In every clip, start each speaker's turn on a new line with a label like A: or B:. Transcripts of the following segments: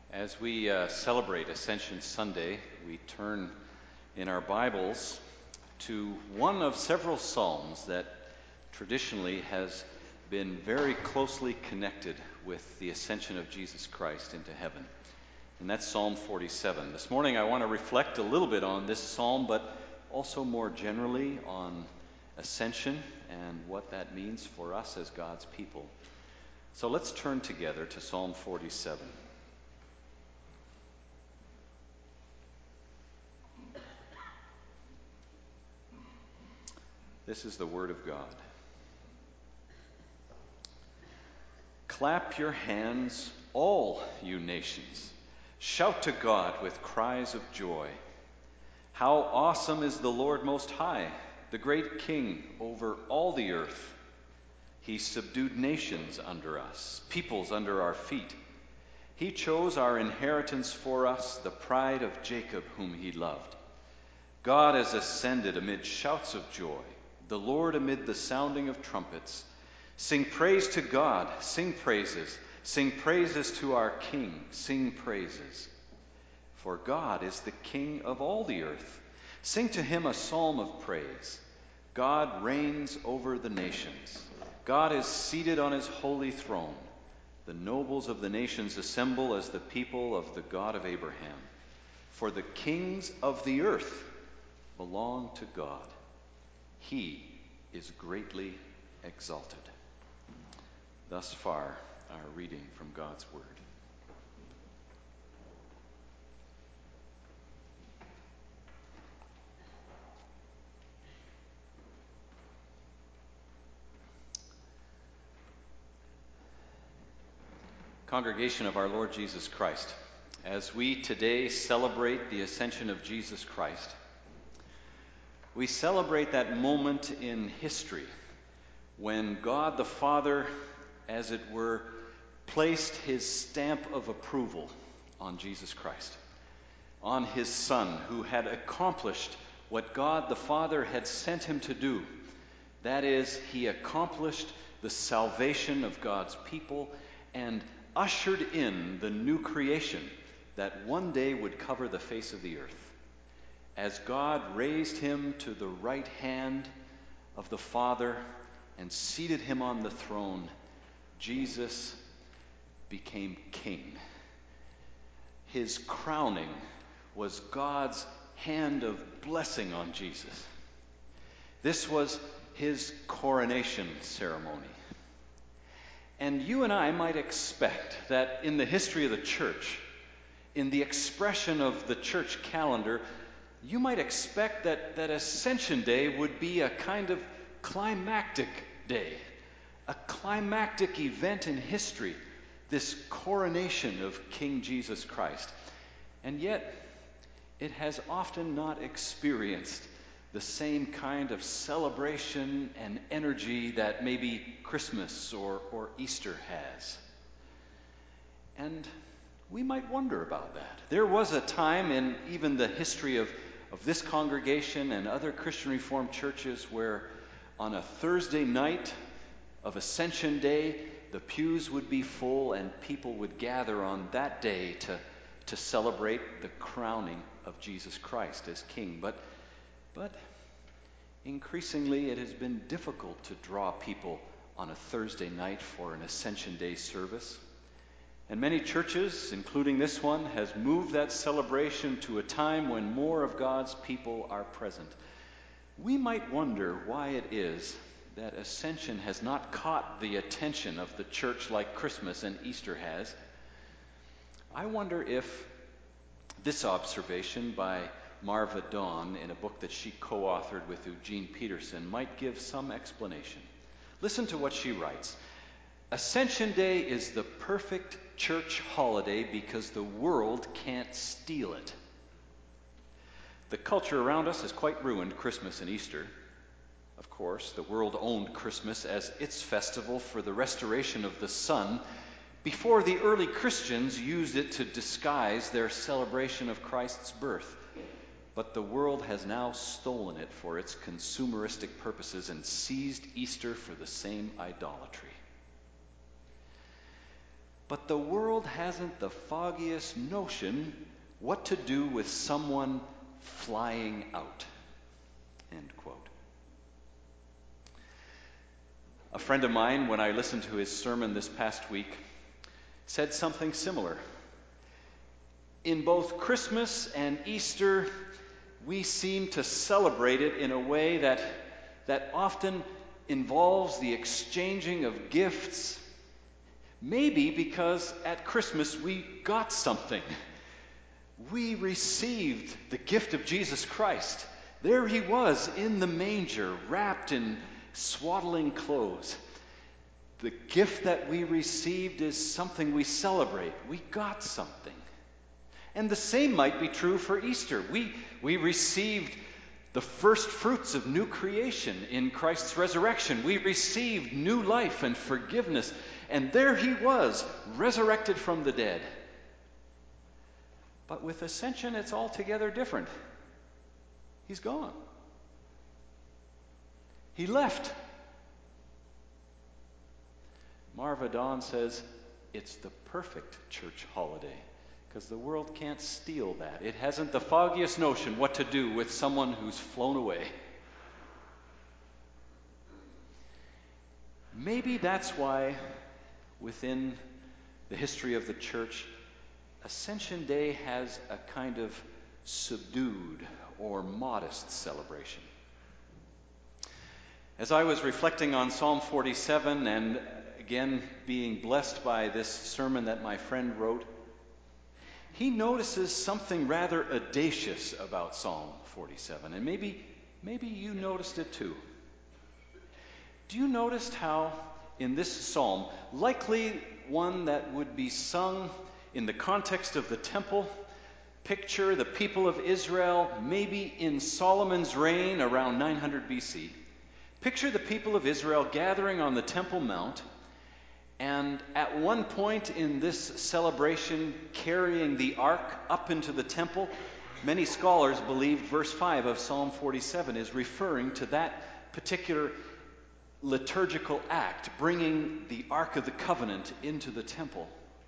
A: As we celebrate Ascension Sunday, we turn in our Bibles to one of several Psalms that traditionally has been very closely connected with the ascension of Jesus Christ into heaven. And that's Psalm 47. This morning I want to reflect a little bit on this psalm, but also more generally on ascension and what that means for us as God's people. So let's turn together to Psalm 47. This is the Word of God. Clap your hands, all you nations. Shout to God with cries of joy. How awesome is the Lord Most High, the great King over all the earth. He subdued nations under us, peoples under our feet. He chose our inheritance for us, the pride of Jacob whom he loved. God has ascended amid shouts of joy, the Lord amid the sounding of trumpets. Sing praise to God, sing praises to our King, sing praises. For God is the King of all the earth. Sing to him a psalm of praise. God reigns over the nations. God is seated on his holy throne. The nobles of the nations assemble as the people of the God of Abraham. For the kings of the earth belong to God. He is greatly exalted. Thus far, our reading from God's Word. Congregation of our Lord Jesus Christ, as we today celebrate the ascension of Jesus Christ, we celebrate that moment in history when God the Father, as it were, placed his stamp of approval on Jesus Christ, on his Son, who had accomplished what God the Father had sent him to do. That is, he accomplished the salvation of God's people and ushered in the new creation that one day would cover the face of the earth. As God raised him to the right hand of the Father and seated him on the throne, Jesus became king. His crowning was God's hand of blessing on Jesus. This was his coronation ceremony. And you and I might expect that in the history of the church, in the expression of the church calendar, you might expect that Ascension Day would be a kind of climactic day, a climactic event in history, this coronation of King Jesus Christ. And yet, it has often not experienced the same kind of celebration and energy that maybe Christmas or Easter has. And we might wonder about that. There was a time in even the history of this congregation and other Christian Reformed churches where on a Thursday night of Ascension Day, the pews would be full and people would gather on that day to celebrate the crowning of Jesus Christ as King. But increasingly it has been difficult to draw people on a Thursday night for an Ascension Day service. And many churches, including this one, has moved that celebration to a time when more of God's people are present. We might wonder why it is that Ascension has not caught the attention of the church like Christmas and Easter has. I wonder if this observation by Marva Dawn in a book that she co-authored with Eugene Peterson might give some explanation. Listen to what she writes. Ascension Day is the perfect church holiday because the world can't steal it. The culture around us has quite ruined Christmas and Easter. Of course, the world owned Christmas as its festival for the restoration of the sun before the early Christians used it to disguise their celebration of Christ's birth. But the world has now stolen it for its consumeristic purposes and seized Easter for the same idolatry. but the world hasn't the foggiest notion what to do with someone flying out. End quote. A friend of mine, when I listened to his sermon this past week, said something similar. In both Christmas and Easter, we seem to celebrate it in a way that often involves the exchanging of gifts. Maybe because at Christmas we got something. We received the gift of Jesus Christ. There he was in the manger, wrapped in swaddling clothes. The gift that we received is something we celebrate. We got something. And the same might be true for Easter. We received the first fruits of new creation in Christ's resurrection. We received new life and forgiveness. And there he was, resurrected from the dead. But with ascension, it's altogether different. He's gone. He left. Marva Dawn says it's the perfect church holiday because the world can't steal that. It hasn't the foggiest notion what to do with someone who's flown away. Maybe that's why within the history of the church, Ascension Day has a kind of subdued or modest celebration. As I was reflecting on Psalm 47 and again being blessed by this sermon that my friend wrote, he notices something rather audacious about Psalm 47, and maybe you noticed it too. Do you notice how in this psalm, likely one that would be sung in the context of the temple, picture the people of Israel maybe in Solomon's reign around 900 BC. Picture the people of Israel gathering on the Temple Mount, and at one point in this celebration carrying the ark up into the temple. Many scholars believe verse 5 of Psalm 47 is referring to that particular liturgical act, bringing the Ark of the Covenant into the temple.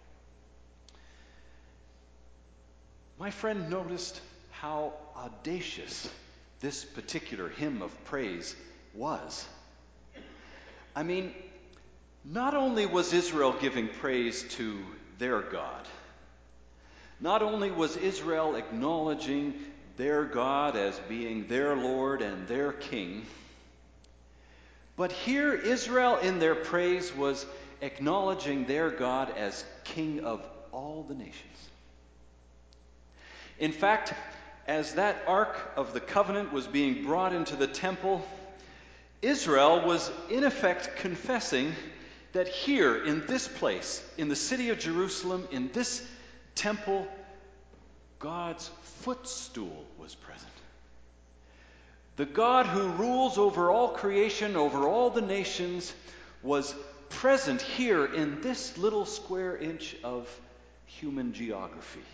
A: My friend noticed how audacious this particular hymn of praise was. I mean, not only was Israel giving praise to their God, not only was Israel acknowledging their God as being their Lord and their King, but here Israel in their praise was acknowledging their God as King of all the nations. In fact, as that Ark of the Covenant was being brought into the temple, Israel was in effect confessing that here in this place, in the city of Jerusalem, in this temple, God's footstool was present. The God who rules over all creation, over all the nations, was present here in this little square inch of human geography.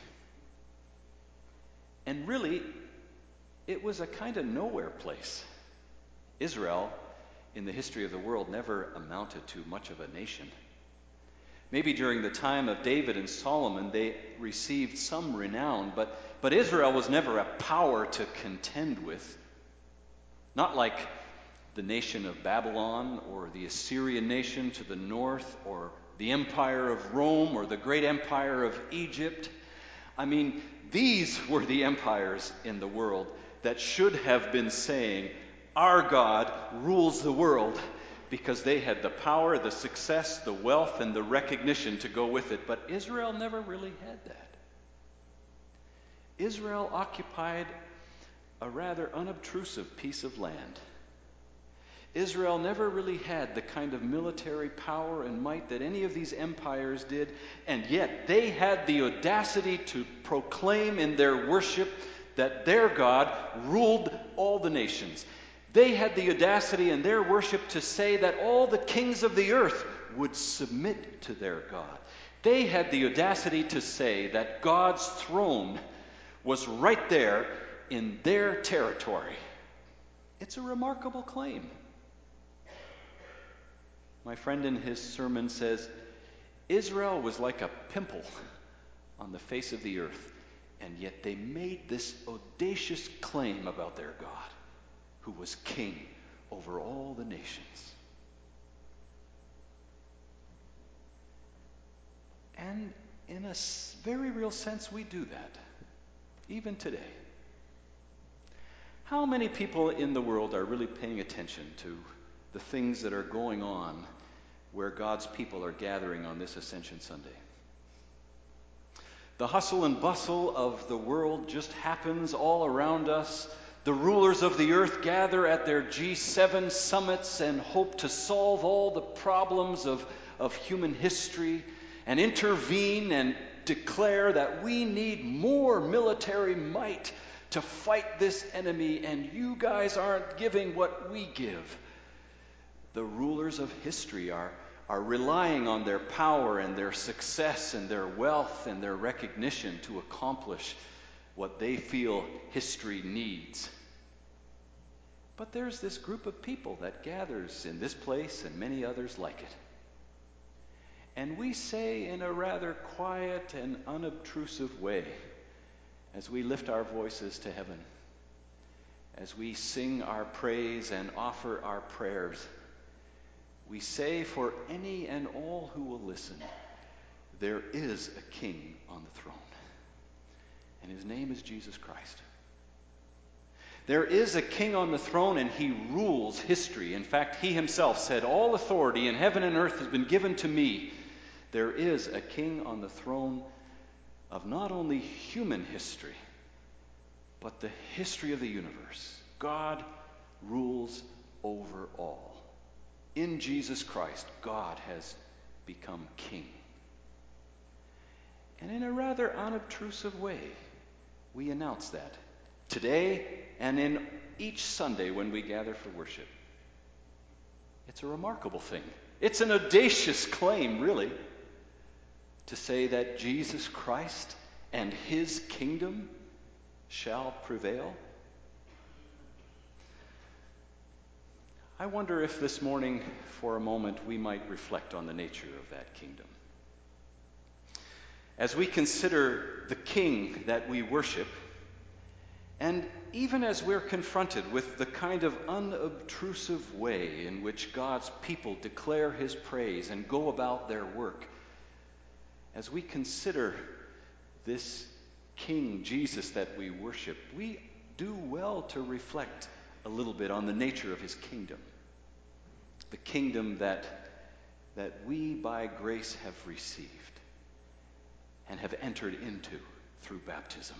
A: And really, it was a kind of nowhere place. Israel, in the history of the world, never amounted to much of a nation. Maybe during the time of David and Solomon, they received some renown, but Israel was never a power to contend with. Not like the nation of Babylon or the Assyrian nation to the north or the empire of Rome or the great empire of Egypt. I mean, these were the empires in the world that should have been saying, our God rules the world, because they had the power, the success, the wealth, and the recognition to go with it. But Israel never really had that. Israel occupied a rather unobtrusive piece of land. Israel never really had the kind of military power and might that any of these empires did, and yet they had the audacity to proclaim in their worship that their God ruled all the nations. They had the audacity in their worship to say that all the kings of the earth would submit to their God. They had the audacity to say that God's throne was right there in their territory. It's a remarkable claim. My friend in his sermon says, Israel was like a pimple on the face of the earth, and yet they made this audacious claim about their God, who was king over all the nations. And in a very real sense, we do that, even today. How many people in the world are really paying attention to the things that are going on where God's people are gathering on this Ascension Sunday? The hustle and bustle of the world just happens all around us. The rulers of the earth gather at their G7 summits and hope to solve all the problems of human history and intervene and declare that we need more military might to fight this enemy, and you guys aren't giving what we give. The rulers of history are relying on their power and their success and their wealth and their recognition to accomplish what they feel history needs. But there's this group of people that gathers in this place and many others like it. And we say in a rather quiet and unobtrusive way, as we lift our voices to heaven, as we sing our praise and offer our prayers, we say for any and all who will listen, there is a king on the throne, and his name is Jesus Christ. There is a king on the throne, and he rules history. In fact, he himself said, "All authority in heaven and earth has been given to me." There is a king on the throne of not only human history, but the history of the universe. God rules over all. In Jesus Christ, God has become king. And in a rather unobtrusive way, we announce that today and in each Sunday when we gather for worship. It's a remarkable thing. It's an audacious claim, really, to say that Jesus Christ and his kingdom shall prevail. I wonder if this morning, for a moment, we might reflect on the nature of that kingdom. As we consider the king that we worship, and even as we're confronted with the kind of unobtrusive way in which God's people declare his praise and go about their work, as we consider this King Jesus that we worship, we do well to reflect a little bit on the nature of his kingdom. The kingdom that we by grace have received and have entered into through baptism.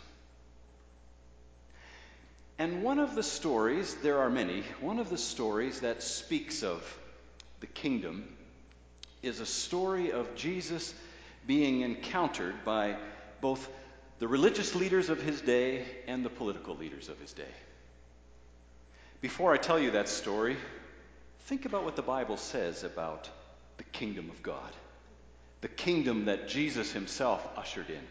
A: And one of the stories, there are many, one of the stories that speaks of the kingdom is a story of Jesus being encountered by both the religious leaders of his day and the political leaders of his day. Before I tell you that story, think about what the Bible says about the kingdom of God, the kingdom that Jesus himself ushered in.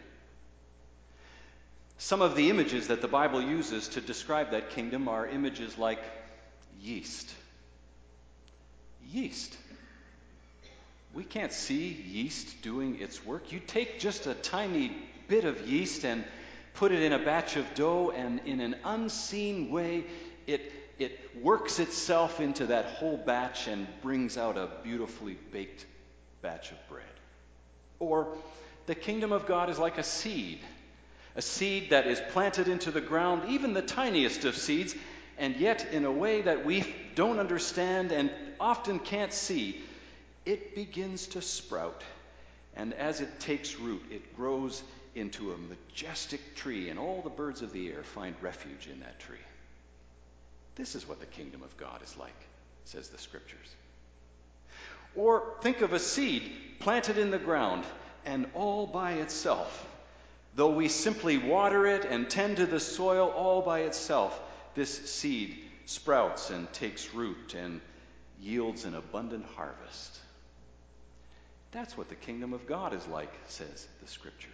A: Some of the images that the Bible uses to describe that kingdom are images like yeast. Yeast. We can't see yeast doing its work. You take just a tiny bit of yeast and put it in a batch of dough, and in an unseen way, it works itself into that whole batch and brings out a beautifully baked batch of bread. Or the kingdom of God is like a seed that is planted into the ground, even the tiniest of seeds, and yet in a way that we don't understand and often can't see, it begins to sprout. And as it takes root, it grows into a majestic tree, and all the birds of the air find refuge in that tree. This is what the kingdom of God is like, says the scriptures. Or think of a seed planted in the ground, and all by itself, though we simply water it and tend to the soil all by itself, this seed sprouts and takes root and yields an abundant harvest. That's what the kingdom of God is like, says the scriptures.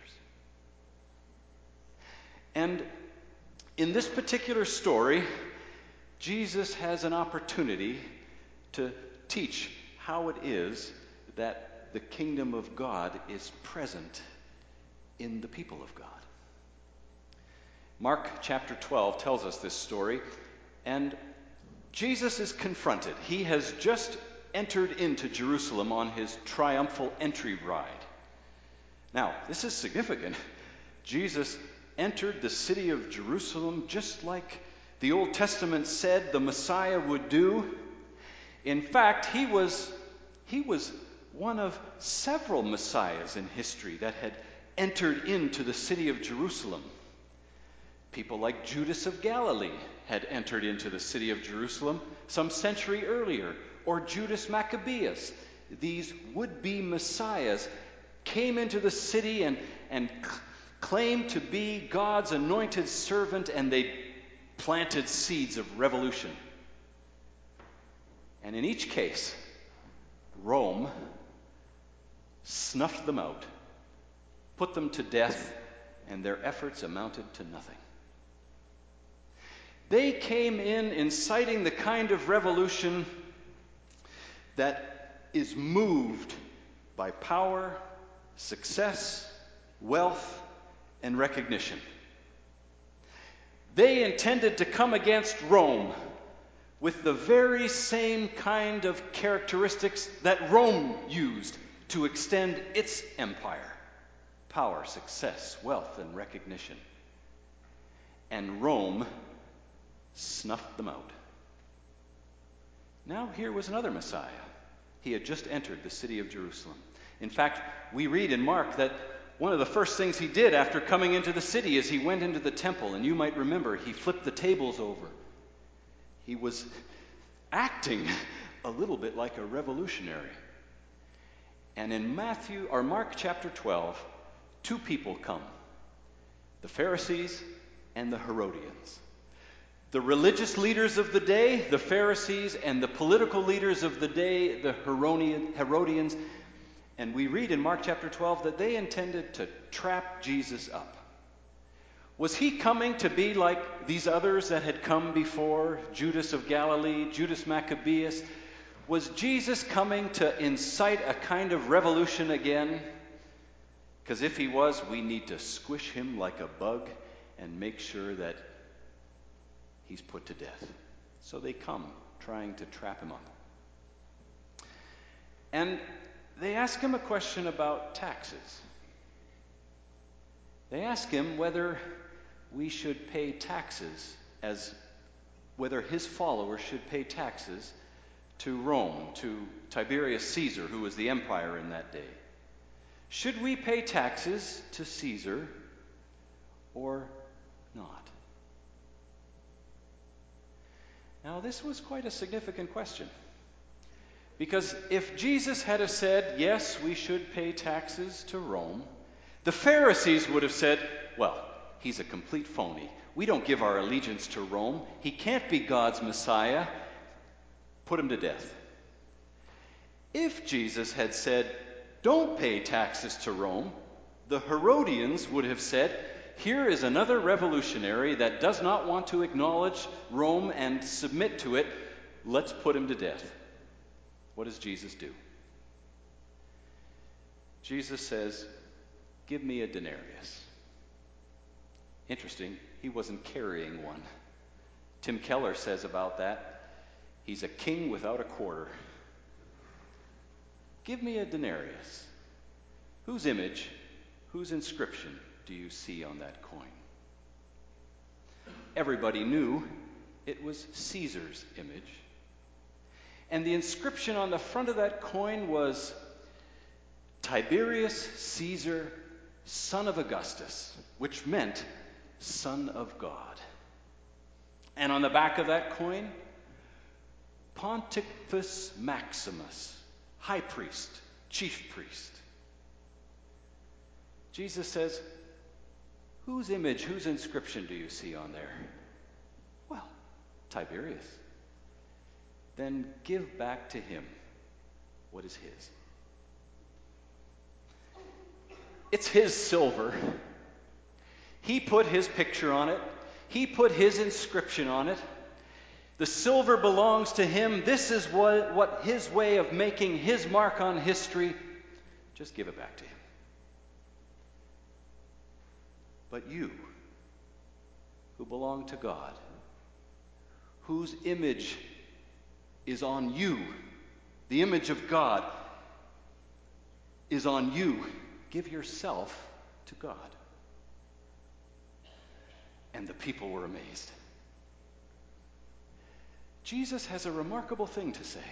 A: And in this particular story, Jesus has an opportunity to teach how it is that the kingdom of God is present in the people of God. Mark chapter 12 tells us this story, and Jesus is confronted. He has just entered into Jerusalem on his triumphal entry ride. Now, this is significant. Jesus entered the city of Jerusalem just like the Old Testament said the Messiah would do. In fact, he was one of several Messiahs in history that had entered into the city of Jerusalem. People like Judas of Galilee had entered into the city of Jerusalem some century earlier, or Judas Maccabeus. These would-be messiahs came into the city and claimed to be God's anointed servant, and they planted seeds of revolution. And in each case, Rome snuffed them out, put them to death, and their efforts amounted to nothing. They came in inciting the kind of revolution that is moved by power, success, wealth, and recognition. They intended to come against Rome with the very same kind of characteristics that Rome used to extend its empire: power, success, wealth, and recognition. And Rome snuffed them out. Now here was another Messiah. He had just entered the city of Jerusalem. In fact, we read in Mark that one of the first things he did after coming into the city is he went into the temple, and you might remember he flipped the tables over. He was acting a little bit like a revolutionary. And in Mark chapter 12, two people come: the Pharisees and the Herodians. The religious leaders of the day, the Pharisees, and the political leaders of the day, the Herodians. And we read in Mark chapter 12 that they intended to trap Jesus up. Was he coming to be like these others that had come before, Judas of Galilee, Judas Maccabeus? Was Jesus coming to incite a kind of revolution again? Because if he was, we need to squish him like a bug and make sure that he's put to death. So they come, trying to trap him up. And they ask him a question about taxes. They ask him whether we should pay taxes, whether his followers should pay taxes to Rome, to Tiberius Caesar, who was the empire in that day. Should we pay taxes to Caesar or not? Now, this was quite a significant question. Because if Jesus had said, yes, we should pay taxes to Rome, the Pharisees would have said, well, he's a complete phony. We don't give our allegiance to Rome. He can't be God's Messiah. Put him to death. If Jesus had said, don't pay taxes to Rome, the Herodians would have said, here is another revolutionary that does not want to acknowledge Rome and submit to it. Let's put him to death. What does Jesus do? Jesus says, give me a denarius. Interesting, he wasn't carrying one. Tim Keller says about that, he's a king without a quarter. Give me a denarius. Whose image, whose inscription do you see on that coin? Everybody knew it was Caesar's image. And the inscription on the front of that coin was Tiberius Caesar, son of Augustus, which meant son of God. And on the back of that coin, Pontifex Maximus, high priest, chief priest. Jesus says, whose image, whose inscription do you see on there? Well, Tiberius. Then give back to him what is his. It's his silver. He put his picture on it. He put his inscription on it. The silver belongs to him. This is what his way of making his mark on history. just give it back to him. But you, who belong to God, whose image is on you, the image of God is on you, give yourself to God. And the people were amazed. Jesus has a remarkable thing to say.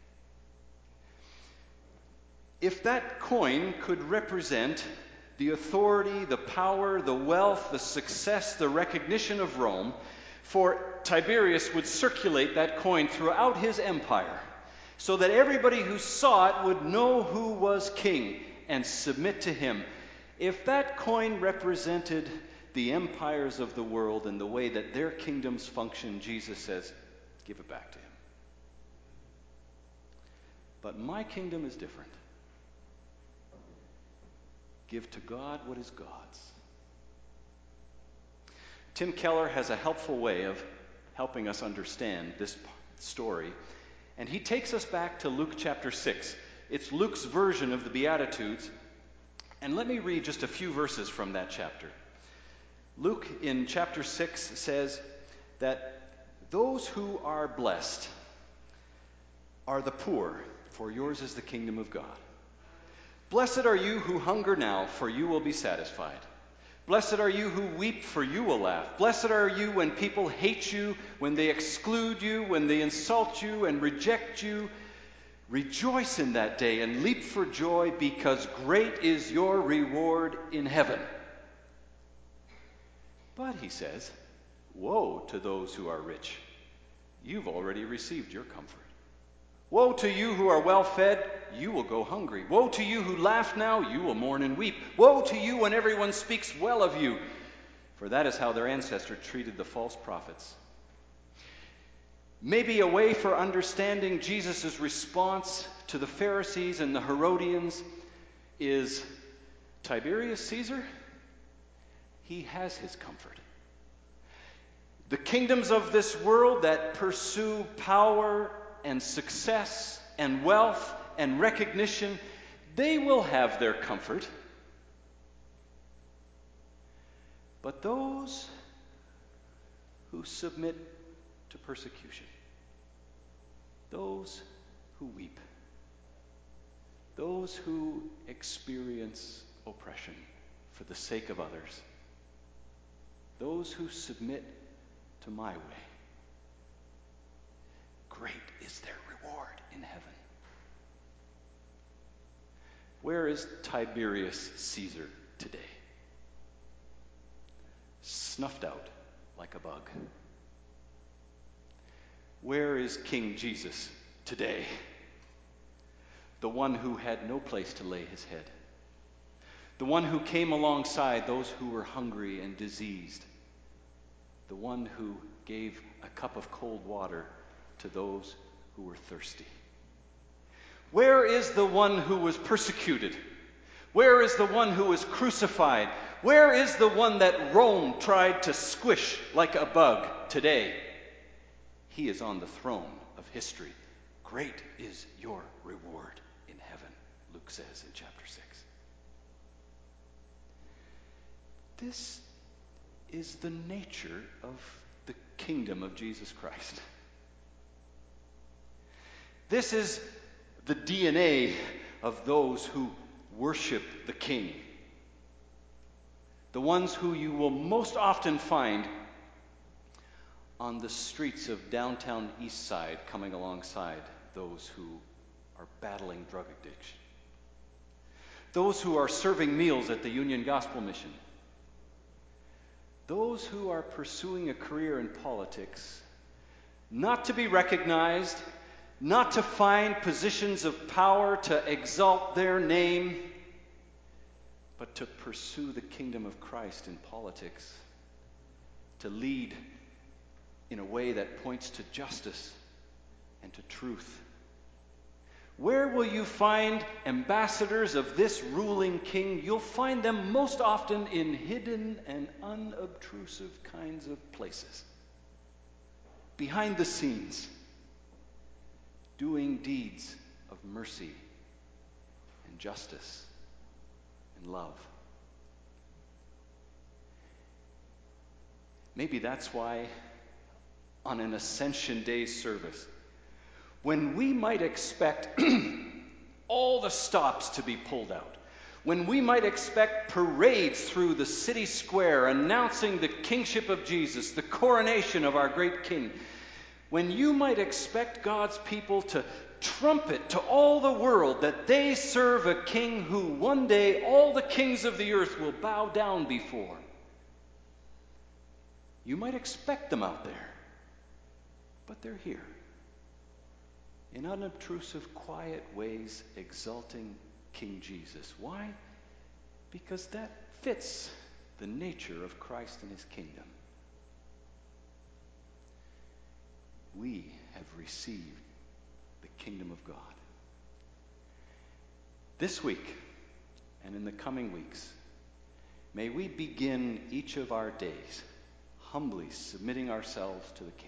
A: If that coin could represent the authority, the power, the wealth, the success, the recognition of Rome, for Tiberius would circulate that coin throughout his empire so that everybody who saw it would know who was king and submit to him. If that coin represented the empires of the world and the way that their kingdoms function, Jesus says, give it back to him. But my kingdom is different. Give to God what is God's. Tim Keller has a helpful way of helping us understand this story, and he takes us back to Luke chapter 6. It's Luke's version of the Beatitudes, and let me read just a few verses from that chapter. Luke in chapter 6 says that those who are blessed are the poor, for yours is the kingdom of God. Blessed are you who hunger now, for you will be satisfied. Blessed are you who weep, for you will laugh. Blessed are you when people hate you, when they exclude you, when they insult you and reject you. Rejoice in that day and leap for joy, because great is your reward in heaven. But, he says, woe to those who are rich. You've already received your comfort. Woe to you who are well fed, you will go hungry. Woe to you who laugh now, you will mourn and weep. Woe to you when everyone speaks well of you, for that is how their ancestors treated the false prophets. Maybe a way for understanding Jesus' response to the Pharisees and the Herodians is Tiberius Caesar, he has his comfort. The kingdoms of this world that pursue power and success and wealth and recognition, they will have their comfort. But those who submit to persecution, those who weep, those who experience oppression for the sake of others, those who submit to my way, great is their reward in heaven. Where is Tiberius Caesar today? Snuffed out like a bug. Where is King Jesus today? The one who had no place to lay his head. The one who came alongside those who were hungry and diseased. The one who gave a cup of cold water to those who were thirsty. Where is the one who was persecuted? Where is the one who was crucified? Where is the one that Rome tried to squish like a bug today? He is on the throne of history. Great is your reward in heaven, Luke says in chapter 6. This is the nature of the kingdom of Jesus Christ. This is the DNA of those who worship the King. The ones who you will most often find on the streets of downtown East Side, coming alongside those who are battling drug addiction. Those who are serving meals at the Union Gospel Mission. Those who are pursuing a career in politics, not to be recognized, not to find positions of power to exalt their name, but to pursue the kingdom of Christ in politics, to lead in a way that points to justice and to truth. Where will you find ambassadors of this ruling king? You'll find them most often in hidden and unobtrusive kinds of places. Behind the scenes, doing deeds of mercy and justice and love. Maybe that's why on an Ascension Day service, when we might expect all the stops to be pulled out, when we might expect parades through the city square announcing the kingship of Jesus, the coronation of our great King, when you might expect God's people to trumpet to all the world that they serve a King who one day all the kings of the earth will bow down before, you might expect them out there, but they're here, in unobtrusive, quiet ways, exalting King Jesus. Why? Because that fits the nature of Christ and his kingdom. We have received the kingdom of God. This week and in the coming weeks, may we begin each of our days humbly submitting ourselves to the King.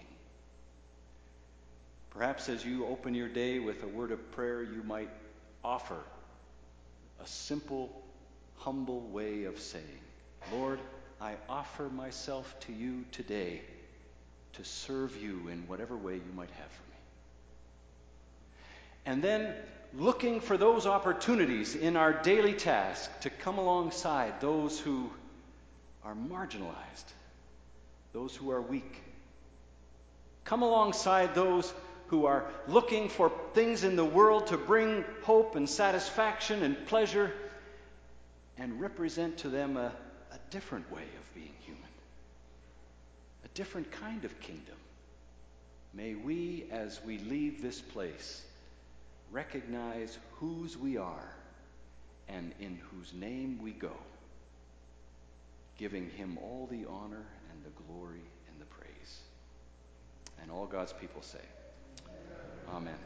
A: Perhaps as you open your day with a word of prayer, you might offer a simple, humble way of saying, Lord, I offer myself to you today to serve you in whatever way you might have for me. And then looking for those opportunities in our daily task to come alongside those who are marginalized, those who are weak. Come alongside those who are looking for things in the world to bring hope and satisfaction and pleasure, and represent to them a different way of being human, a different kind of kingdom. May we, as we leave this place, recognize whose we are and in whose name we go, giving him all the honor and the glory and the praise. And all God's people say, Amen.